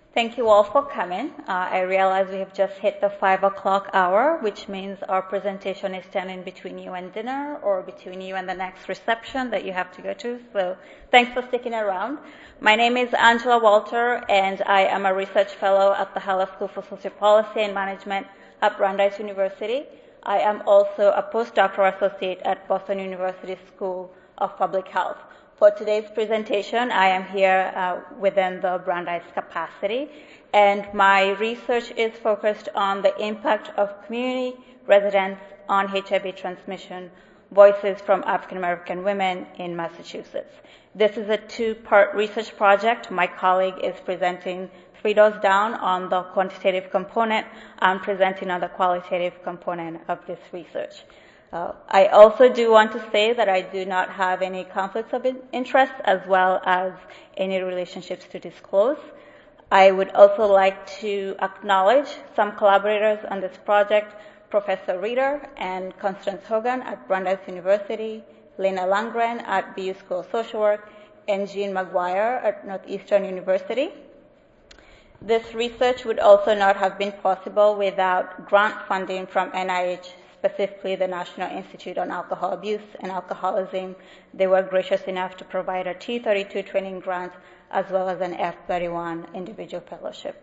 Thank you all for coming. I realize we have just hit the 5 o'clock hour, which means our presentation is standing between you and dinner or between you and the next reception that you have to go to. So thanks for sticking around. My name is Angela Walter, and I am a research fellow at the Haller School for Social Policy and Management at Brandeis University. I am also a postdoctoral associate at Boston University School of Public Health. For today's presentation, I am here within the Brandeis capacity, and my research is focused on the impact of community residents on HIV transmission, voices from African American women in Massachusetts. This is a two-part research project. My colleague is presenting 3 doors down on the quantitative component. I'm presenting on the qualitative component of this research. I also do want to say that I do not have any conflicts of interest as well as any relationships to disclose. I would also like to acknowledge some collaborators on this project, Professor Reeder and Constance Hogan at Brandeis University, Lena Landgren at BU School of Social Work, and Jean McGuire at Northeastern University. This research would also not have been possible without grant funding from NIH, specifically the National Institute on Alcohol Abuse and Alcoholism. They were gracious enough to provide a T32 training grant as well as an F31 individual fellowship.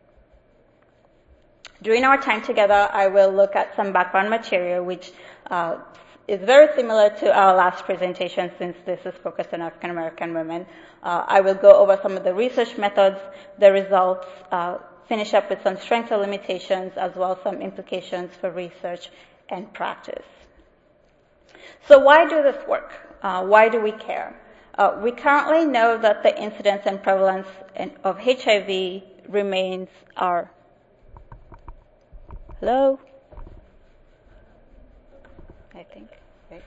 During our time together, I will look at some background material which is very similar to our last presentation since this is focused on African American women. I will go over some of the research methods, the results, finish up with some strengths and limitations, as well as some implications for research and practice. So why do this work? Why do we care? We currently know that the incidence and prevalence of HIV remains our... Hello? I think. Right.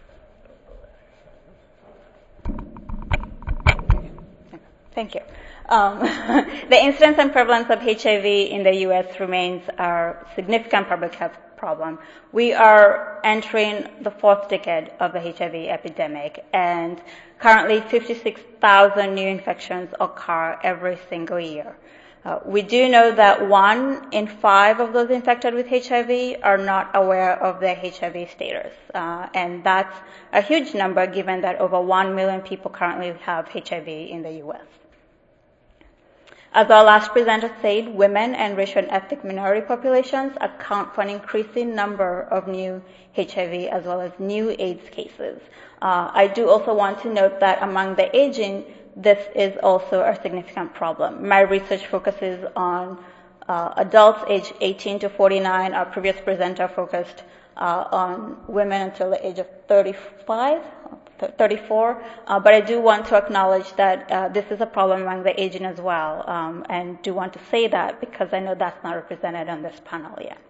Thank you. The incidence and prevalence of HIV in the U.S. remains our significant public health problem. We are entering the 4th decade of the HIV epidemic, and currently 56,000 new infections occur every single year. We do know that 1 in 5 of those infected with HIV are not aware of their HIV status, and that's a huge number given that over 1 million people currently have HIV in the U.S. As our last presenter said, women and racial and ethnic minority populations account for an increasing number of new HIV as well as new AIDS cases. I do also want to note that among the aging, this is also a significant problem. My research focuses on adults aged 18 to 49. Our previous presenter focused on women until the age of 34. But I do want to acknowledge that this is a problem among the aging as well, and do want to say that because I know that's not represented on this panel yet.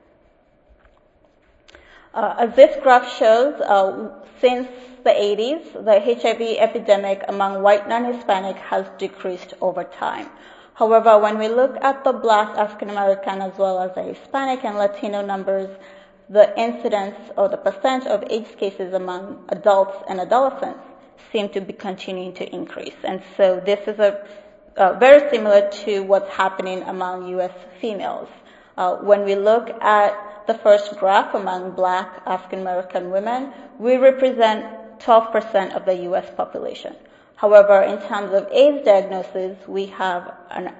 As this graph shows, since the 80s, the HIV epidemic among white non-Hispanic has decreased over time. However, when we look at the Black African American as well as the Hispanic and Latino numbers, the incidence or the percent of AIDS cases among adults and adolescents seem to be continuing to increase. And so this is very similar to what's happening among U.S. females. When we look at the first graph among Black African American women, we represent 12% of the U.S. population. However, in terms of AIDS diagnosis, we have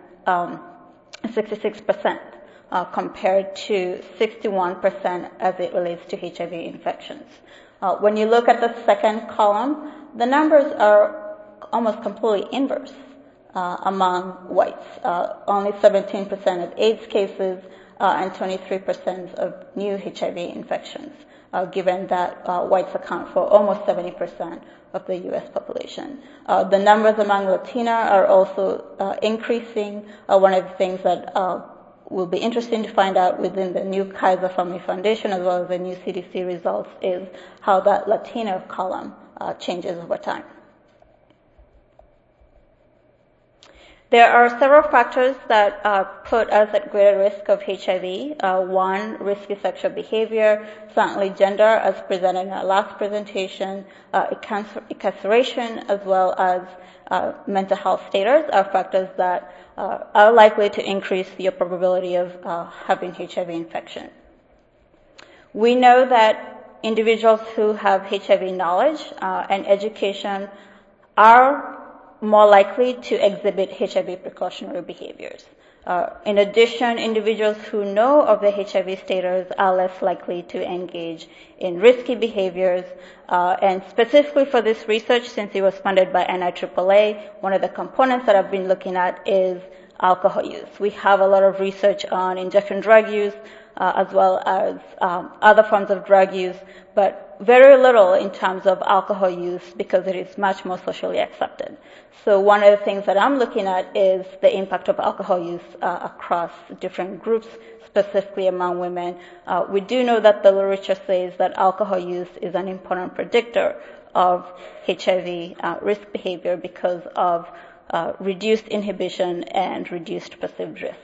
66%. Compared to 61% as it relates to HIV infections. When you look at the second column, the numbers are almost completely inverse among whites. Only 17% of AIDS cases and 23% of new HIV infections, given that whites account for almost 70% of the U.S. population. The numbers among Latina are also increasing. One of the things that will be interesting to find out within the new Kaiser Family Foundation as well as the new CDC results is how that Latino column changes over time. There are several factors that put us at greater risk of HIV. One, risky sexual behavior, certainly gender, as presented in our last presentation, incarceration, as well as mental health status are factors that are likely to increase your probability of having HIV infection. We know that individuals who have HIV knowledge and education are more likely to exhibit HIV precautionary behaviors. In addition, individuals who know of the HIV status are less likely to engage in risky behaviors. And specifically for this research, since it was funded by NIAAA, one of the components that I've been looking at is alcohol use. We have a lot of research on injection drug use, as well as other forms of drug use, but very little in terms of alcohol use because it is much more socially accepted. So one of the things that I'm looking at is the impact of alcohol use across different groups, specifically among women. We do know that the literature says that alcohol use is an important predictor of HIV risk behavior because of reduced inhibition and reduced perceived risk.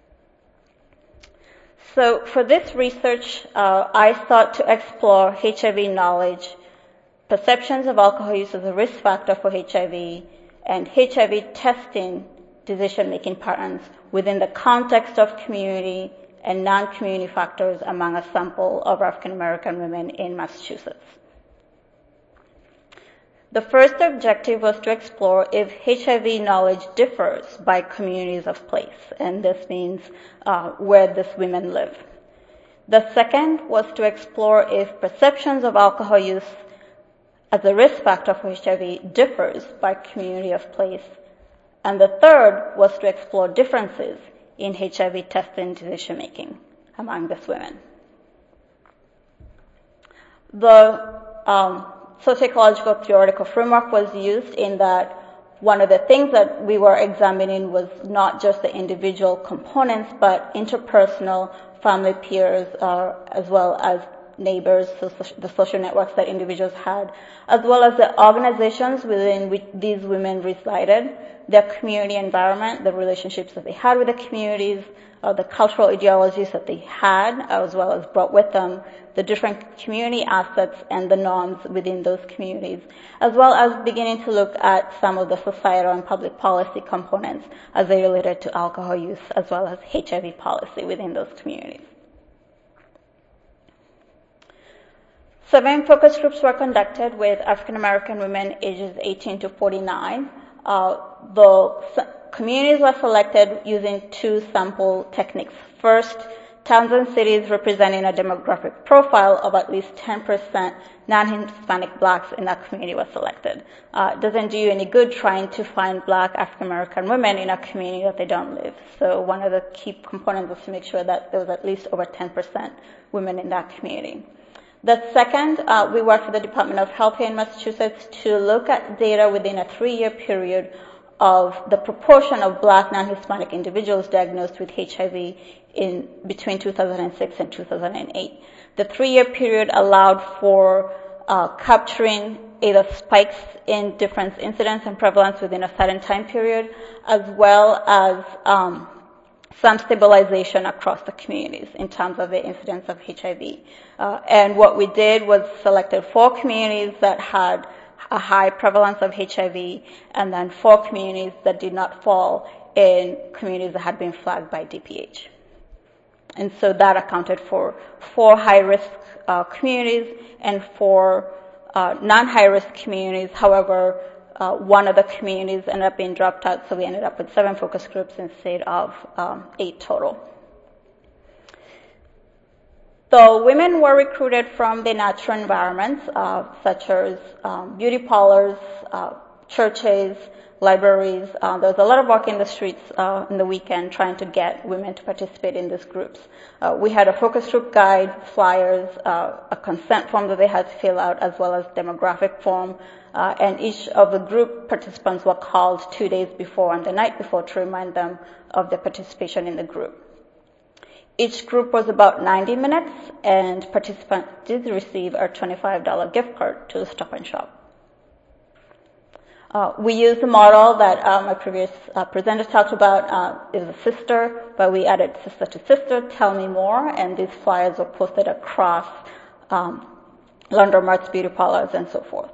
So for this research, I sought to explore HIV knowledge, perceptions of alcohol use as a risk factor for HIV, and HIV testing decision-making patterns within the context of community and non-community factors among a sample of African American women in Massachusetts. The first objective was to explore if HIV knowledge differs by communities of place, and this means where these women live. The second was to explore if perceptions of alcohol use as a risk factor for HIV differs by community of place. And the third was to explore differences in HIV testing decision-making among these women. The sociological theoretical framework was used in that one of the things that we were examining was not just the individual components, but interpersonal, family, peers, as well as neighbors, so the social networks that individuals had, as well as the organizations within which these women resided, their community environment, the relationships that they had with the communities, the cultural ideologies that they had, as well as brought with them, the different community assets and the norms within those communities, as well as beginning to look at some of the societal and public policy components as they related to alcohol use, as well as HIV policy within those communities. 7 focus groups were conducted with African American women ages 18 to 49. The communities were selected using 2 sample techniques. First, towns and cities representing a demographic profile of at least 10% non-Hispanic blacks in that community were selected. It doesn't do you any good trying to find black African American women in a community that they don't live. So one of the key components was to make sure that there was at least over 10% women in that community. The second, we worked with the Department of Health here in Massachusetts to look at data within a 3-year period of the proportion of black non-Hispanic individuals diagnosed with HIV in between 2006 and 2008. The 3-year period allowed for capturing either spikes in difference incidence and prevalence within a certain time period, as well as some stabilization across the communities in terms of the incidence of HIV. And what we did was selected 4 communities that had a high prevalence of HIV, and then 4 communities that did not fall in communities that had been flagged by DPH. And so that accounted for 4 high-risk communities and 4 non-high-risk communities. However, one of the communities ended up being dropped out, so we ended up with 7 focus groups instead of 8 total. The women were recruited from the natural environments, such as beauty parlors, churches, libraries. There was a lot of work in the streets in the weekend trying to get women to participate in these groups. We had a focus group guide, flyers, a consent form that they had to fill out, as well as demographic form. And each of the group participants were called 2 days before and the night before to remind them of their participation in the group. Each group was about 90 minutes, and participants did receive a $25 gift card to Stop and Shop. We used the model that my previous presenter talked about. It was a sister, but we added sister to sister, tell me more, and these flyers were posted across laundromats, beauty parlors, and so forth.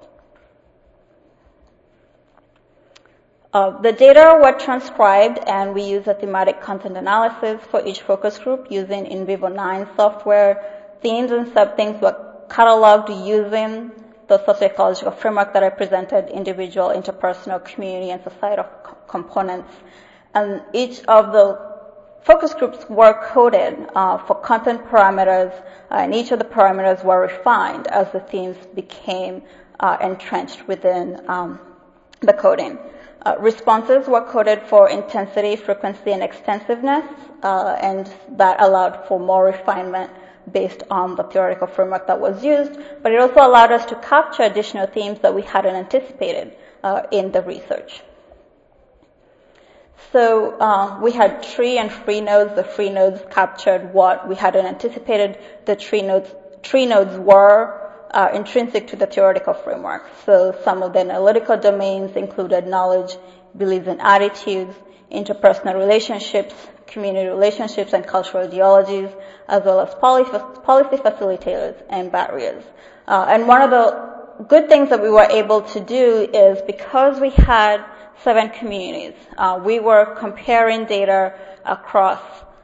The data were transcribed, and we used a thematic content analysis for each focus group using NVivo9 software. Themes and sub-themes were cataloged using the socioecological framework that I presented, individual, interpersonal, community, and societal components. And each of the focus groups were coded for content parameters, and each of the parameters were refined as the themes became entrenched within the coding. Responses were coded for intensity, frequency, and extensiveness, and that allowed for more refinement based on the theoretical framework that was used, but it also allowed us to capture additional themes that we hadn't anticipated in the research. So we had tree and free nodes. The free nodes captured what we hadn't anticipated. The tree nodes were intrinsic to the theoretical framework. So some of the analytical domains included knowledge, beliefs and attitudes, interpersonal relationships, community relationships, and cultural ideologies, as well as policy facilitators and barriers. And one of the good things that we were able to do is because we had 7 communities, we were comparing data across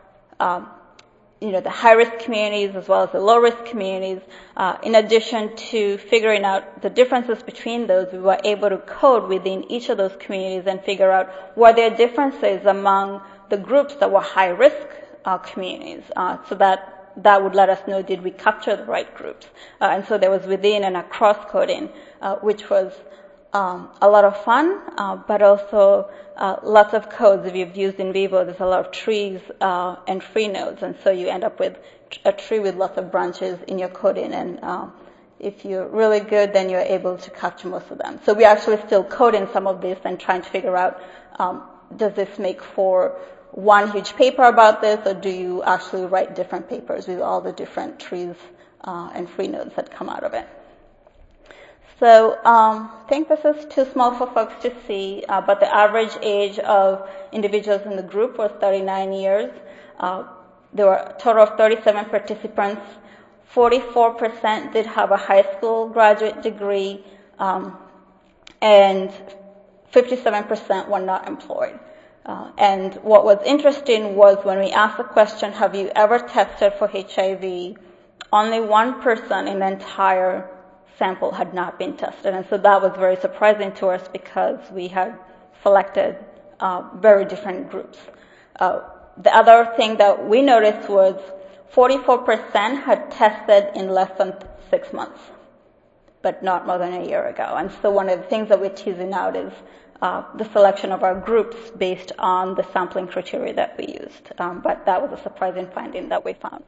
the high-risk communities as well as the low-risk communities. In addition to figuring out the differences between those, we were able to code within each of those communities and figure out were there differences among the groups that were high-risk communities, so that would let us know did we capture the right groups. And so there was within and across coding, which was a lot of fun, but also lots of codes. If you've used NVivo, there's a lot of trees and free nodes, and so you end up with a tree with lots of branches in your coding, and if you're really good, then you're able to capture most of them. So we actually still coding some of this and trying to figure out, does this make for one huge paper about this, or do you actually write different papers with all the different trees and free nodes that come out of it? So I think this is too small for folks to see, but the average age of individuals in the group was 39 years. There were a total of 37 participants. 44% did have a high school graduate degree, and 57% were not employed. And what was interesting was when we asked the question, have you ever tested for HIV, only one person in the entire sample had not been tested. And so that was very surprising to us because we had selected very different groups. The other thing that we noticed was 44% had tested in less than 6 months, but not more than a year ago. And so one of the things that we're teasing out is the selection of our groups based on the sampling criteria that we used. But that was a surprising finding that we found.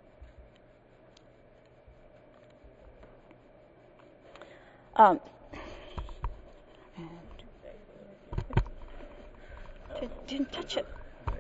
Didn't touch it.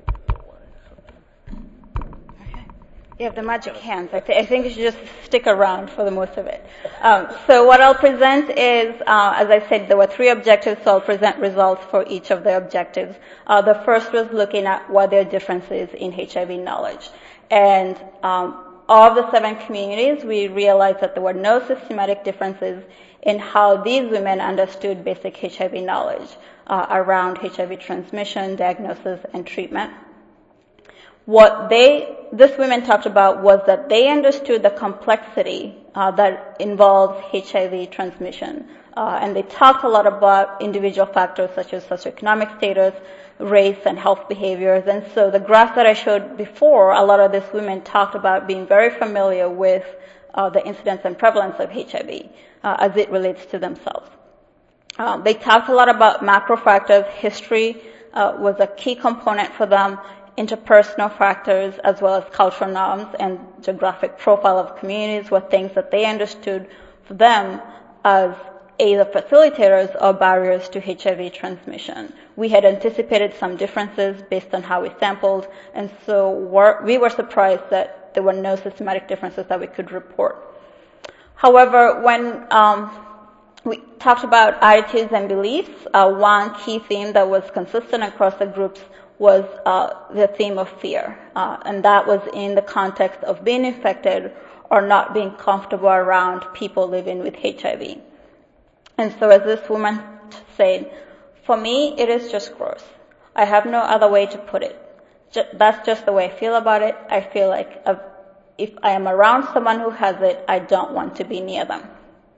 Okay. You have the magic hands. I think you should just stick around for the most of it. So what I'll present is, as I said, there were 3 objectives, so I'll present results for each of the objectives. The first was looking at what their differences in HIV knowledge. And of the 7 communities, we realized that there were no systematic differences in how these women understood basic HIV knowledge around HIV transmission, diagnosis, and treatment. What this women talked about was that they understood the complexity that involves HIV transmission. And they talked a lot about individual factors such as socioeconomic status, race, and health behaviors. And so the graph that I showed before, a lot of these women talked about being very familiar with the incidence and prevalence of HIV as it relates to themselves. They talked a lot about macro factors. History was a key component for them, interpersonal factors, as well as cultural norms and geographic profile of communities were things that they understood for them as either facilitators or barriers to HIV transmission. We had anticipated some differences based on how we sampled, and so we were surprised that there were no systematic differences that we could report. However, when we talked about attitudes and beliefs. One key theme that was consistent across the groups was the theme of fear, and that was in the context of being infected or not being comfortable around people living with HIV. And so as this woman said, for me, it is just gross. I have no other way to put it. That's just the way I feel about it. I feel like if I am around someone who has it, I don't want to be near them.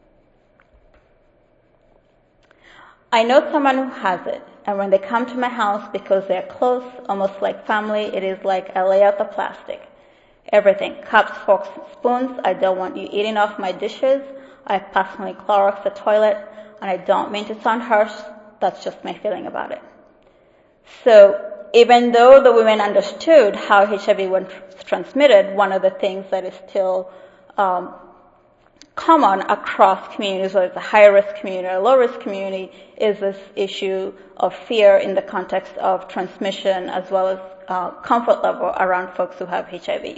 I know someone who has it, and when they come to my house, because they're close, almost like family, it is like I lay out the plastic. Everything, cups, forks, and spoons. I don't want you eating off my dishes. I personally Clorox the toilet, and I don't mean to sound harsh. That's just my feeling about it. So even though the women understood how HIV was transmitted, one of the things that is still common across communities, whether it's a high-risk community or a low-risk community, is this issue of fear in the context of transmission as well as comfort level around folks who have HIV.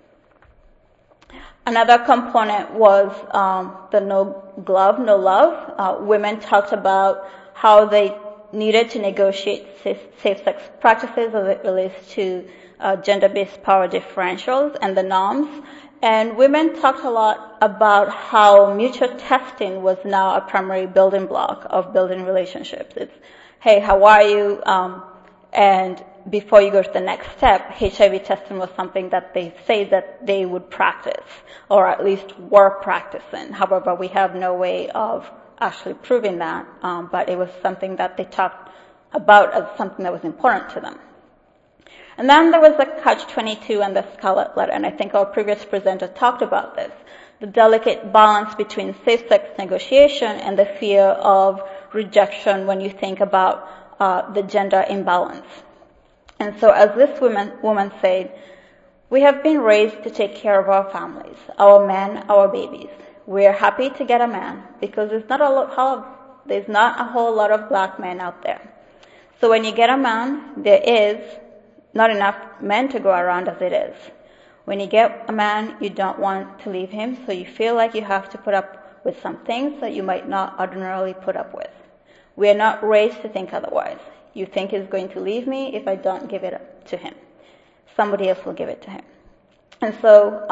Another component was the no glove, no love. Women talked about how they needed to negotiate safe-sex practices as it relates to gender-based power differentials and the norms. And women talked a lot about how mutual testing was now a primary building block of building relationships. It's, hey, how are you? And before you go to the next step, HIV testing was something that they say that they would practice, or at least were practicing. However, we have no way of actually proving that, but it was something that they talked about as something that was important to them. And then there was the Catch-22 and the Scarlet Letter, and I think our previous presenter talked about this, the delicate balance between safe-sex negotiation and the fear of rejection when you think about the gender imbalance. And so as this woman said, we have been raised to take care of our families, our men, our babies. We are happy to get a man because there's not a whole lot of black men out there. So when you get a man, there is not enough men to go around as it is. When you get a man, you don't want to leave him, so you feel like you have to put up with some things that you might not ordinarily put up with. We are not raised to think otherwise. You think he's going to leave me if I don't give it to him. Somebody else will give it to him. And so,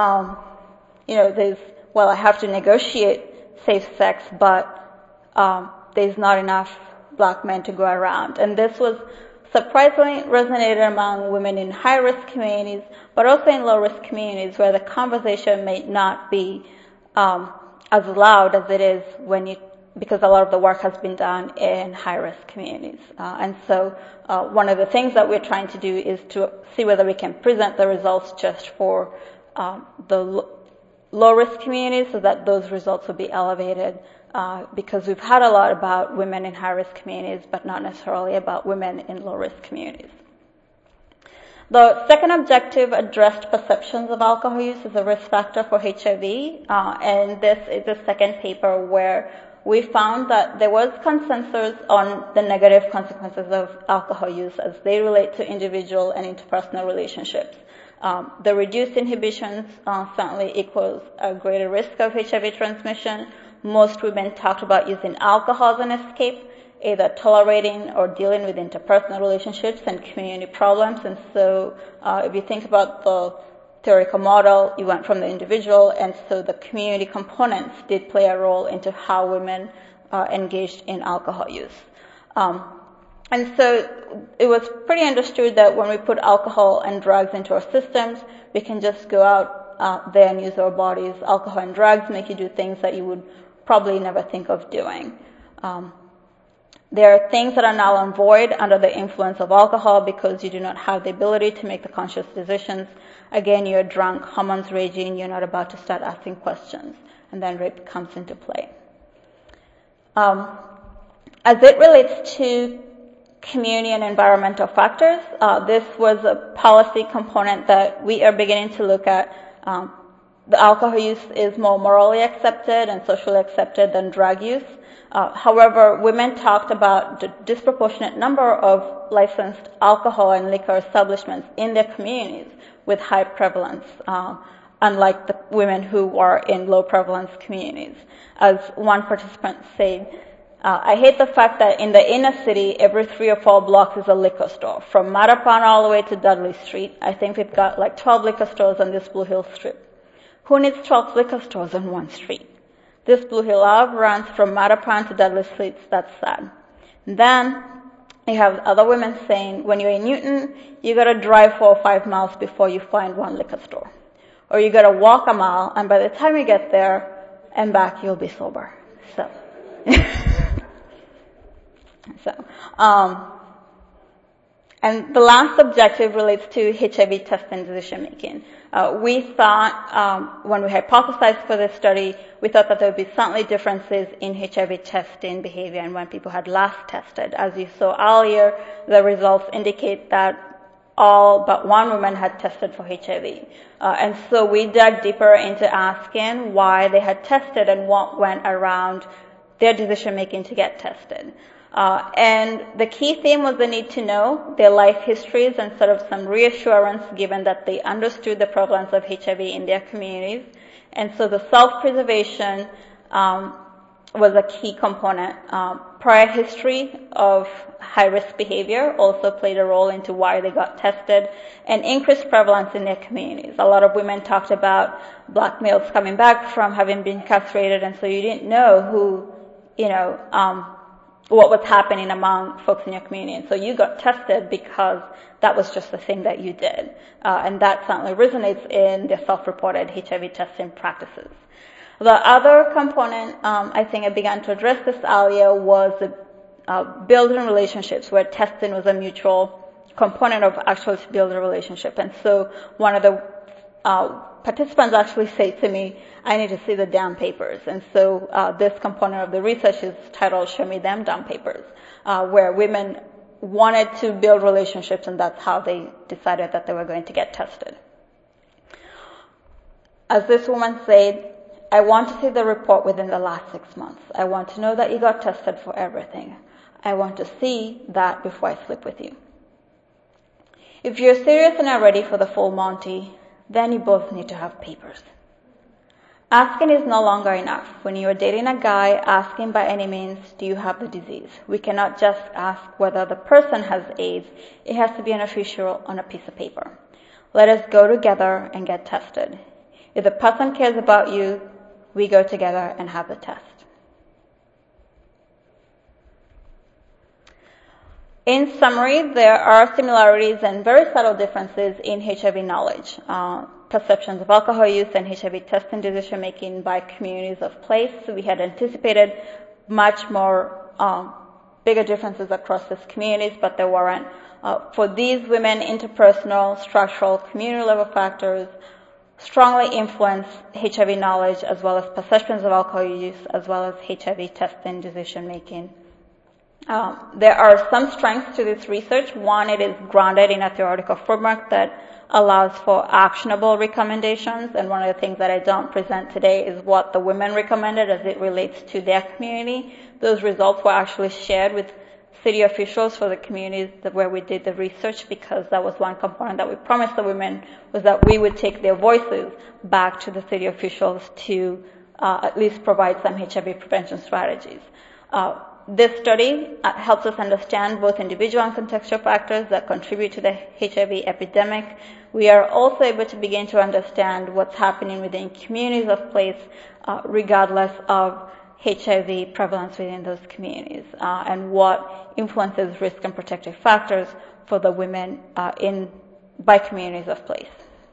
I have to negotiate safe sex, but there's not enough black men to go around. And this was surprisingly resonated among women in high-risk communities, but also in low-risk communities where the conversation may not be as loud as it is because a lot of the work has been done in high-risk communities. And so one of the things that we're trying to do is to see whether we can present the results just for the low-risk communities so that those results will be elevated because we've had a lot about women in high-risk communities, but not necessarily about women in low-risk communities. The second objective addressed perceptions of alcohol use as a risk factor for HIV, and this is the second paper where we found that there was consensus on the negative consequences of alcohol use as they relate to individual and interpersonal relationships. The reduced inhibitions certainly equals a greater risk of HIV transmission. Most women talked about using alcohol as an escape, either tolerating or dealing with interpersonal relationships and community problems. And so if you think about the theoretical model, you went from the individual, and so the community components did play a role into how women engaged in alcohol use. And so it was pretty understood that when we put alcohol and drugs into our systems, we can just go out there and use our bodies. Alcohol and drugs make you do things that you would probably never think of doing. There are things that are null and void under the influence of alcohol because you do not have the ability to make the conscious decisions. Again, you're drunk, hormones raging, you're not about to start asking questions, and then rape comes into play. As it relates to community and environmental factors, this was a policy component that we are beginning to look at. The alcohol use is more morally accepted and socially accepted than drug use. However, women talked about the disproportionate number of licensed alcohol and liquor establishments in their communities with high prevalence. unlike the women who are in low prevalence communities. As one participant said, I hate the fact that in the inner city, every 3 or 4 blocks is a liquor store. From Mattapan all the way to Dudley Street, I think we've got like 12 liquor stores on this Blue Hill Strip. Who needs 12 liquor stores on one street? This Blue Hill Ave runs from Mattapan to Dudley Street. That's sad. And then you have other women saying, when you're in Newton, you got to drive 4 or 5 miles before you find one liquor store. Or you got to walk a mile, and by the time you get there and back, you'll be sober. So... and the last objective relates to HIV testing decision making. We thought, when we hypothesized for this study, we thought that there would be certainly differences in HIV testing behavior and when people had last tested. As you saw earlier, the results indicate that all but one woman had tested for HIV. And so we dug deeper into asking why they had tested and what went around their decision making to get tested. And the key theme was the need to know their life histories and sort of some reassurance given that they understood the prevalence of HIV in their communities. And so the self-preservation was a key component. Prior history of high-risk behavior also played a role into why they got tested, and increased prevalence in their communities. A lot of women talked about black males coming back from having been castrated, and so you didn't know who, what was happening among folks in your community. And so you got tested because that was just the thing that you did. And that certainly resonates in the self-reported HIV testing practices. The other component, I think I began to address this earlier, was building relationships, where testing was a mutual component of actually to build a relationship. And so one of the participants actually said to me, I need to see the damn papers. And so this component of the research is titled Show Me Them Damn Papers, where women wanted to build relationships, and that's how they decided that they were going to get tested. As this woman said, I want to see the report within the last 6 months. I want to know that you got tested for everything. I want to see that before I sleep with you. If you're serious and are ready for the full Monty, then you both need to have papers. Asking is no longer enough. When you are dating a guy, asking by any means, do you have the disease? We cannot just ask whether the person has AIDS. It has to be an official on a piece of paper. Let us go together and get tested. If the person cares about you, we go together and have the test. In summary, there are similarities and very subtle differences in HIV knowledge. Perceptions of alcohol use and HIV testing decision making by communities of place. We had anticipated much more bigger differences across these communities, but there weren't. For these women, interpersonal, structural, community level factors strongly influence HIV knowledge as well as perceptions of alcohol use as well as HIV testing decision making. There are some strengths to this research. One, it is grounded in a theoretical framework that allows for actionable recommendations, and one of the things that I don't present today is what the women recommended as it relates to their community. Those results were actually shared with city officials for the communities where we did the research, because that was one component that we promised the women, was that we would take their voices back to the city officials to at least provide some HIV prevention strategies. This study helps us understand both individual and contextual factors that contribute to the HIV epidemic. We are also able to begin to understand what's happening within communities of place, regardless of HIV prevalence within those communities, and what influences risk and protective factors for the women by communities of place.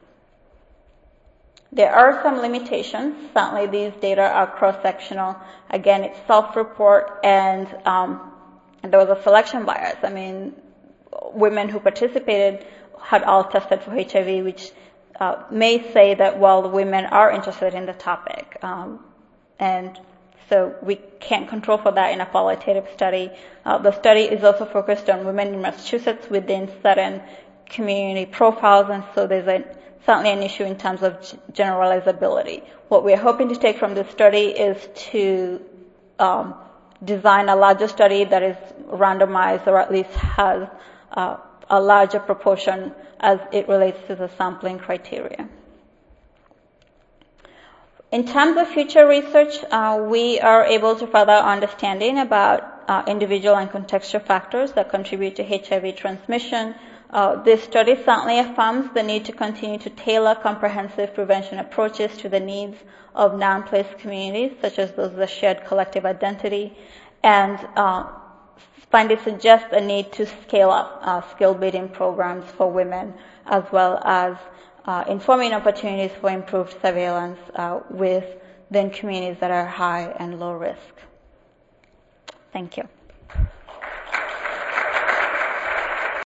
There are some limitations. Certainly these data are cross-sectional. Again, it's self-report, and there was a selection bias. I mean, women who participated had all tested for HIV, which may say that, well, the women are interested in the topic. And so we can't control for that in a qualitative study. The study is also focused on women in Massachusetts within certain community profiles, and so there's certainly an issue in terms of generalizability. What we're hoping to take from this study is to design a larger study that is randomized, or at least has a larger proportion as it relates to the sampling criteria. In terms of future research, we are able to further understanding about individual and contextual factors that contribute to HIV transmission. This study certainly affirms the need to continue to tailor comprehensive prevention approaches to the needs of non-placed communities, such as those with shared collective identity, and find it suggests a need to scale up skill-building programs for women, as well as informing opportunities for improved surveillance within communities that are high and low risk. Thank you.